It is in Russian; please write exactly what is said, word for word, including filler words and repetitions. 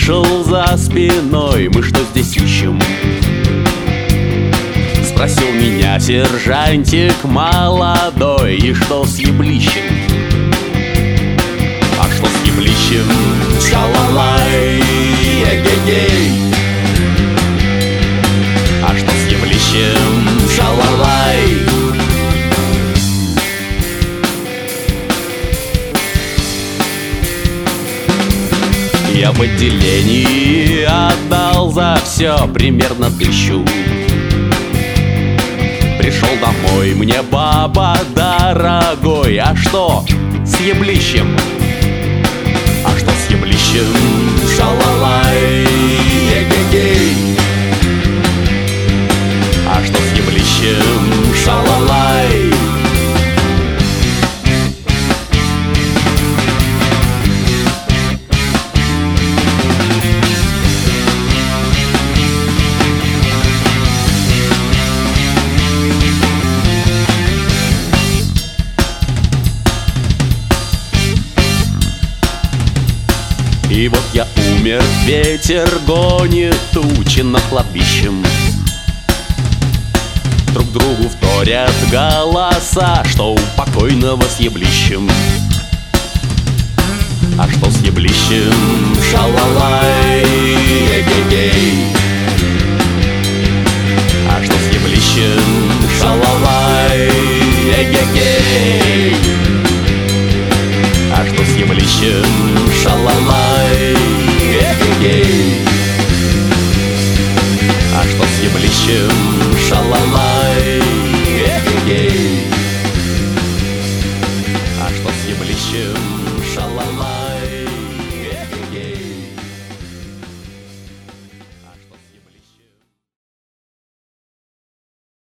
услышал за спиной: мы что здесь ищем? Спросил меня сержантик молодой: и что с еблищем? А что с еблищем? Шалалай, эгегей. А что с еблищем? Шалалай. Я в отделении отдал за все примерно тысячу. Пришел домой, мне баба дорогой: а что с еблищем? А что с еблищем? Шалалай, эгегей. А что с еблищем? Шалалай. И вот я умер, ветер гонит тучи над кладбищем. Друг другу вторят голоса, что у покойного с еблищем. А что с еблищем? Шалалай, эгегей. А что с еблищем? Шалалай, эгегей. А что с еблищем? Шалалай, эгегей. А что с еблищем? Шалалай, эгегей. А что с еблищем? Шалалай.